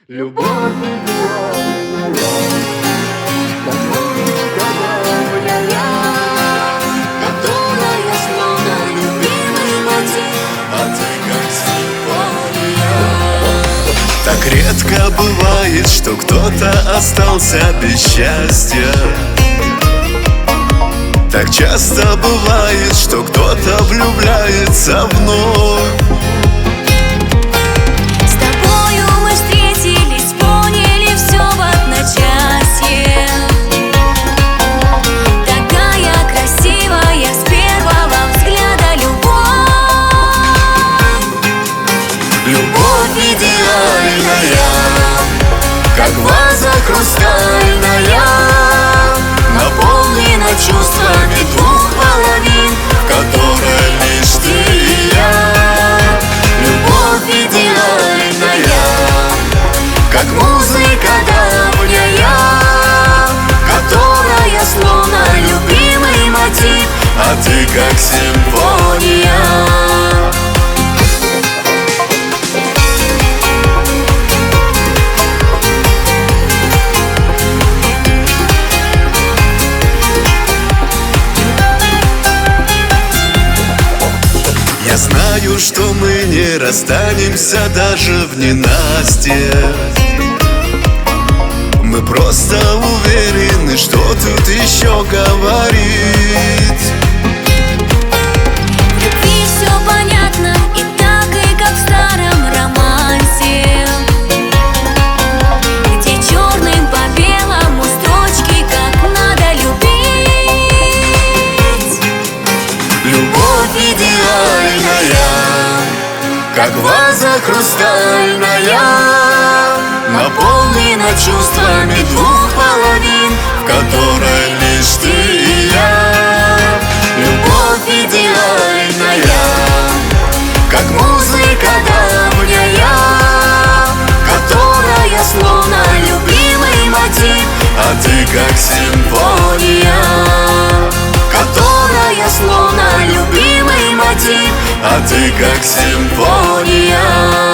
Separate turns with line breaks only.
Любовь идеальная, которая словно любимый мотив, а ты как симфония.
Так редко бывает, что кто-то остался без счастья. Так часто бывает, что кто-то влюбляется вновь.
С тобою мы встретились, поняли все в одночасье. Такая красивая с первого взгляда любовь.
Любовь идеальная, как ваза хрустальная, наполнена чувствами двух половин, в которой лишь ты и я. Любовь идеальная, как музыка давняя, которая словно любимый мотив, а ты как симфония.
Я знаю, что мы не расстанемся даже в ненастье. Мы просто уверены, что тут еще говорить.
В любви все понятно, и так, и как в старом романсе, где черным по белому строчки, как надо любить.
Любовь идеальная, как ваза хрустальная, наполнена чувствами двух половин, в которой лишь ты и я. Любовь идеальная, как музыка давняя, которая словно любимый мотив, а ты как симфония. Которая словно любимый мотив, а ты как симфония.